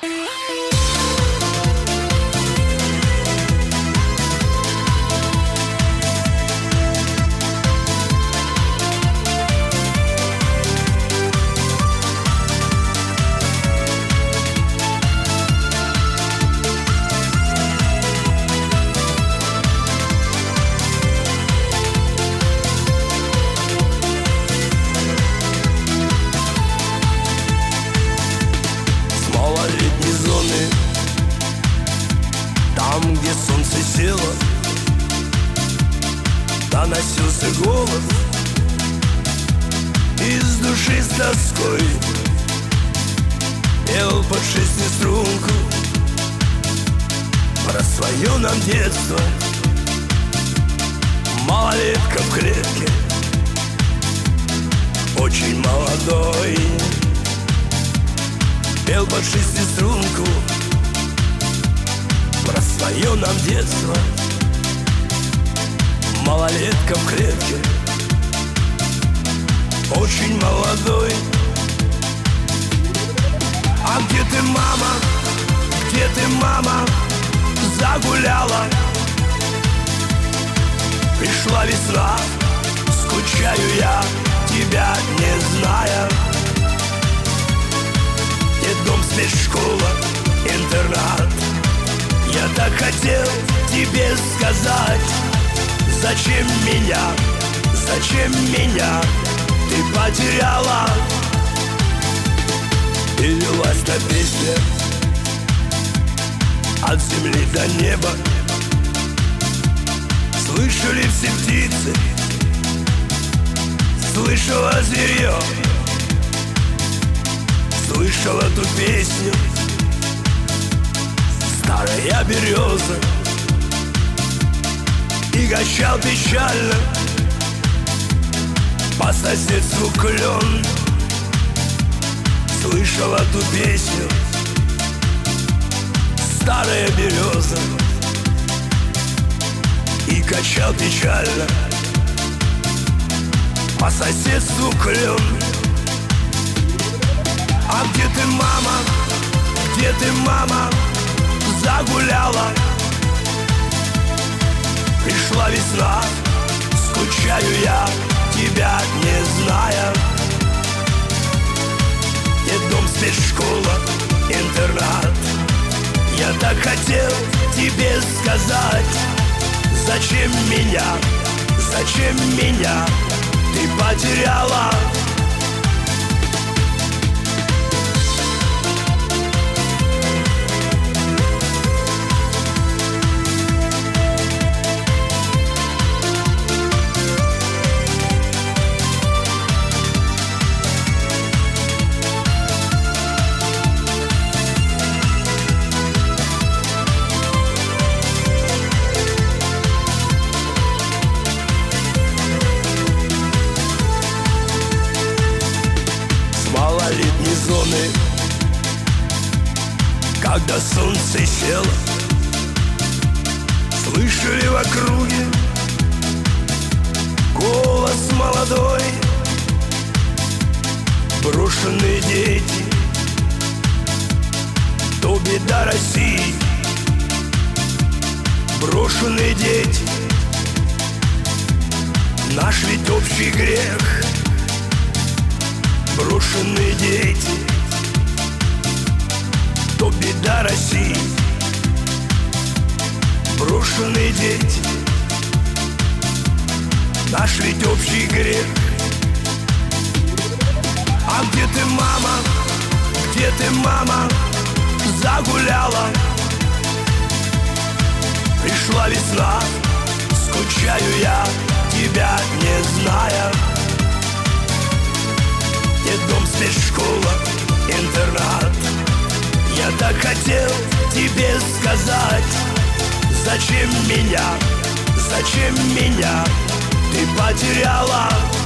Там, где солнце село, доносился голос из души с тоской. Пел под шестиструнку про свое нам детство. Малолетка в клетке, очень молодой. Пел под шестиструнку про свое нам детство. Малолетка в клетке, очень молодой. А где ты, мама, где ты, мама, загуляла? Пришла весна, скучаю я, тебя не зная. Детдом, спецшкола, интернат. Я так хотел тебе сказать, зачем меня ты потеряла? И лилась та песня от земли до неба. Слышали все птицы, слышала зверье, слышала ту песню. Старая береза и качал печально по соседству клен. Слышала ту песню старая береза и качал печально по соседству клен. А где ты, мама, где ты, мама, загуляла? Пришла весна, скучаю я, тебя не зная. Детдом, спецшкола, интернат. Я так хотел тебе сказать, зачем меня ты потеряла? Малолетней зоны, когда солнце село, слышали в округе голос молодой. Брошенные дети, то беда России. Брошенные дети, наш ведь общий грех. Брошенные дети, то беда России. Брошенные дети, наш ведь общий грех. А где ты, мама, где ты, мама, загуляла? Пришла весна, скучаю я, тебя не зная. Детдом, спецшкола, интернат. Я так хотел тебе сказать, зачем меня ты потеряла?